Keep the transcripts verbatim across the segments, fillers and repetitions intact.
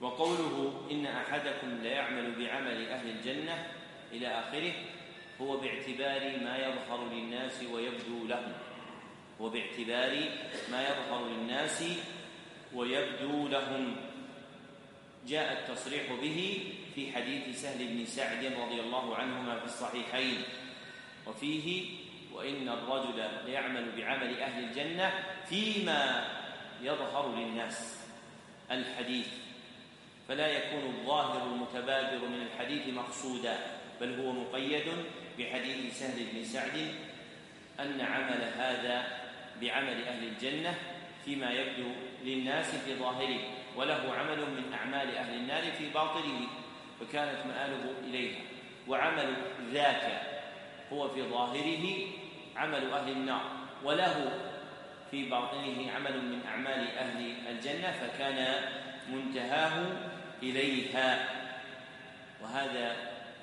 وقوله إن أحدكم ليعمل بعمل أهل الجنة إلى آخره هو باعتبار ما يظهر للناس ويبدو لهم وباعتبار ما يظهر للناس ويبدو لهم جاء التصريح به في حديث سهل بن سعد رضي الله عنهما في الصحيحين، وفيه وإن الرجل ليعمل بعمل أهل الجنة فيما يظهر للناس الحديث، فلا يكون الظاهر المتبادر من الحديث مقصودا، بل هو مقيد بحديث سهل بن سعد أن عمل هذا بعمل أهل الجنة فيما يبدو للناس في ظاهره، وله عمل من أعمال أهل النار في باطنه فكانت مآله إليها، وعمل ذاك هو في ظاهره عمل أهل النار، وله في باطنه عمل من أعمال أهل الجنة فكان منتهاه إليها. وهذا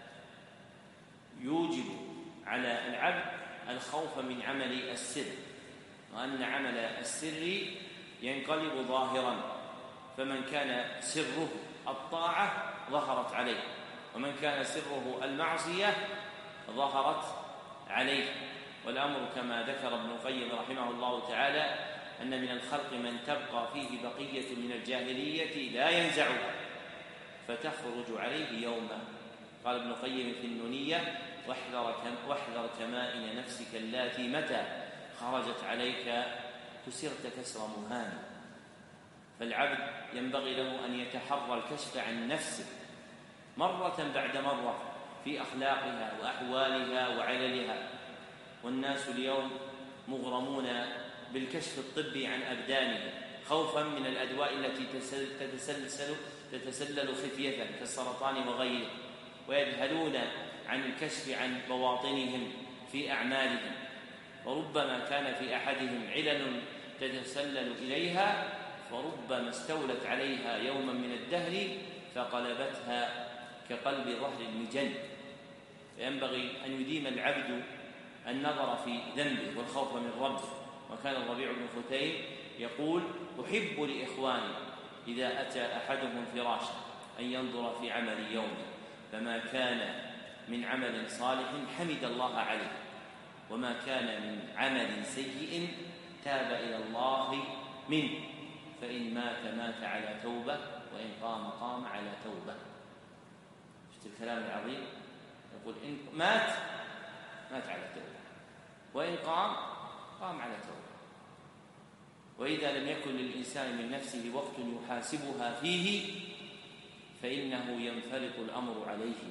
يوجب على العبد الخوف من عمل السر، وأن عمل السر ينقلب ظاهرا، فمن كان سره الطاعة ظهرت عليه، ومن كان سره المعصية ظهرت عليه. والأمر كما ذكر ابن القيم رحمه الله تعالى أن من الخلق من تبقى فيه بقية من الجاهلية لا ينزعها فتخرج عليه يوما. قال ابن القيم في النونية: واحذر كمائن نفسك اللاتي متى خرجت عليك كسرت كسر مهان. فالعبد ينبغي له أن يتحرى الكشف عن نفسه مرة بعد مرة في أخلاقها وأحوالها وعللها. والناس اليوم مغرمون بالكشف الطبي عن أبدانهم خوفا من الأدواء التي تتسلسل تتسلل خفية كالسرطان وغيره، ويذهلون عن الكشف عن بواطنهم في أعمالهم، وربما كان في أحدهم علل تتسلل إليها فربما استولت عليها يوما من الدهر فقلبتها كقلب ظهر المجن. فينبغي أن يديم العبد النظر في ذنبه والخوف من ربه. وكان الربيع بن ختيم يقول: أحب لإخواني إذا أتى أحدهم فراشا أن ينظر في عمل يومه، فما كان من عمل صالح حمد الله عليه، وما كان من عمل سيء تاب إلى الله منه، فإن مات مات على توبة، وإن قام قام على توبة. شفت الكلام العظيم؟ يقول إن مات مات على توبة، وإن قام قام على توبة. وإذا لم يكن للإنسان من نفسه وقت يحاسبها فيه فإنه ينفلت الأمر عليه.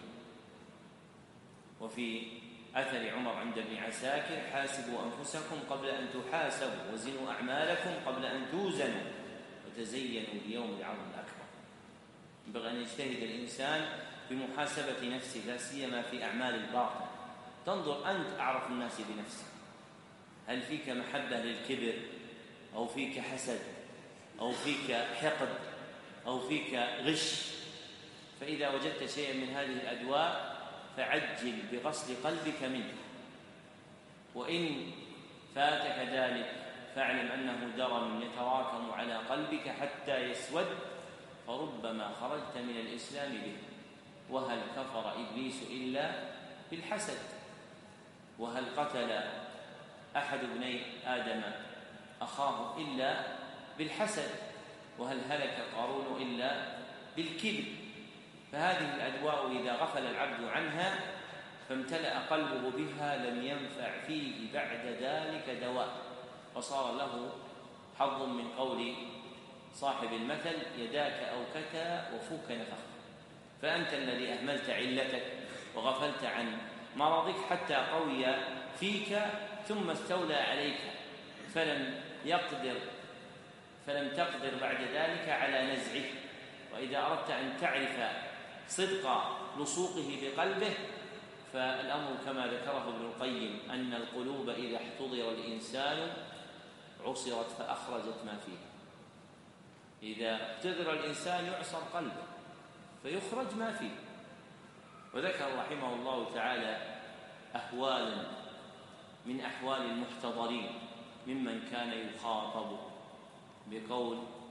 وفي أثر عمر عند ابن عساكر: حاسبوا أنفسكم قبل أن تحاسبوا، وزنوا أعمالكم قبل أن توزنوا، وتزينوا ليوم العرض الأكبر. ينبغي أن يجتهد الإنسان بمحاسبة نفسه، لا سيما في أعمال الباطن. تنظر أنت أعرف الناس بنفسك، هل فيك محبة للكبر، أو فيك حسد، أو فيك حقد، أو فيك غش؟ فإذا وجدت شيئا من هذه الأدواء فعجل بغسل قلبك منه، وإن فاتك ذلك فاعلم أنه درن يتراكم على قلبك حتى يسود، فربما خرجت من الإسلام به. وهل كفر إبليس إلا بالحسد؟ وهل قتل أحد ابني آدم أخاه إلا بالحسد؟ وهل هلك قارون إلا بالكبر؟ فهذه الأدواء إذا غفل العبد عنها فامتلأ قلبه بها لم ينفع فيه بعد ذلك دواء، وصار له حظ من قول صاحب المثل: يداك أوكتا وفوك نفخ. فأنت الذي أهملت علتك وغفلت عن مرضك حتى قوي فيك ثم استولى عليك، فلم يقدر فلم تقدر بعد ذلك على نزعه. وإذا أردت أن تعرف صدق لصوقه بقلبه فالأمر كما ذكره ابن القيم أن القلوب إذا احتضر الإنسان عصرت فأخرجت ما فيها. إذا احتضر الإنسان يعصر قلبه فيخرج ما فيه. وذكر رحمه الله تعالى أحوالا من أحوال المحتضرين ممن كان يخاطب بقول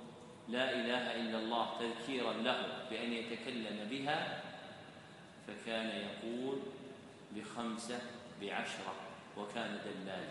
لا إله إلا الله تذكيرا له بأن يتكلم بها فكان يقول بخمسة بعشرة وكان دلالا.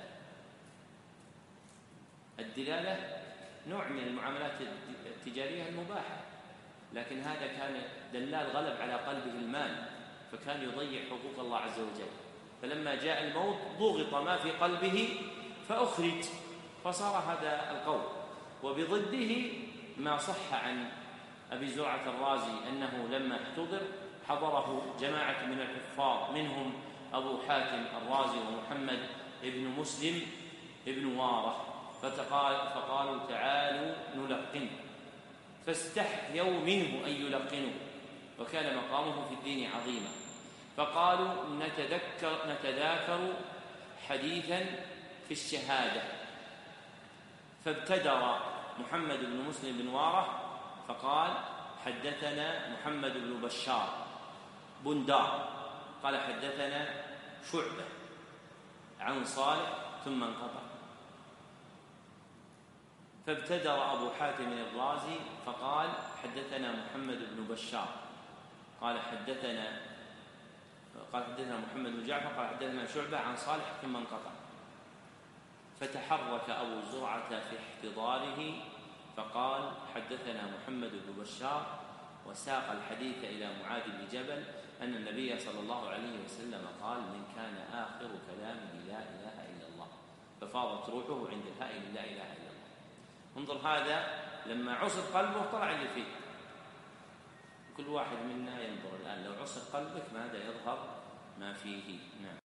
الدلالة نوع من المعاملات التجارية المباحة، لكن هذا كان دلال غلب على قلبه المال فكان يضيع حقوق الله عز وجل، فلما جاء الموت ضغط ما في قلبه فأخرج فصار هذا القول. وبضده ما صح عن أبي زرعة الرازي أنه لما احتضر حضره جماعة من الحفاظ منهم أبو حاتم الرازي ومحمد ابن مسلم ابن وارة فقالوا تعالوا نلقنه، فاستحيوا منه أن يلقنوا وكان مقامه في الدين عظيما، فقالوا نتذكر نتذاكر حديثا في الشهادة، فابتدر محمد بن مسلم بن وارة فقال حدثنا محمد بن بشار بندار قال حدثنا شعبة عن صالح ثم انقطع، فابتدر أبو حاتم الرازي فقال حدثنا محمد بن بشار قال حدثنا قال حدثنا محمد بن جعفر قال حدثنا شعبة عن صالح ثم انقطع، فتحرك أبو زرعة في احتضاره فقال حدثنا محمد بن بشار وساق الحديث إلى معاذ بن جبل أن النبي صلى الله عليه وسلم قال من كان آخر كلامه لا إله إلا الله، ففاضت روحه عند الهائل لا إله إلا الله. انظر هذا لما عصر قلبه طلع اللي فيه. كل واحد منا ينظر الآن لو عصر قلبك ماذا يظهر ما فيه. نعم.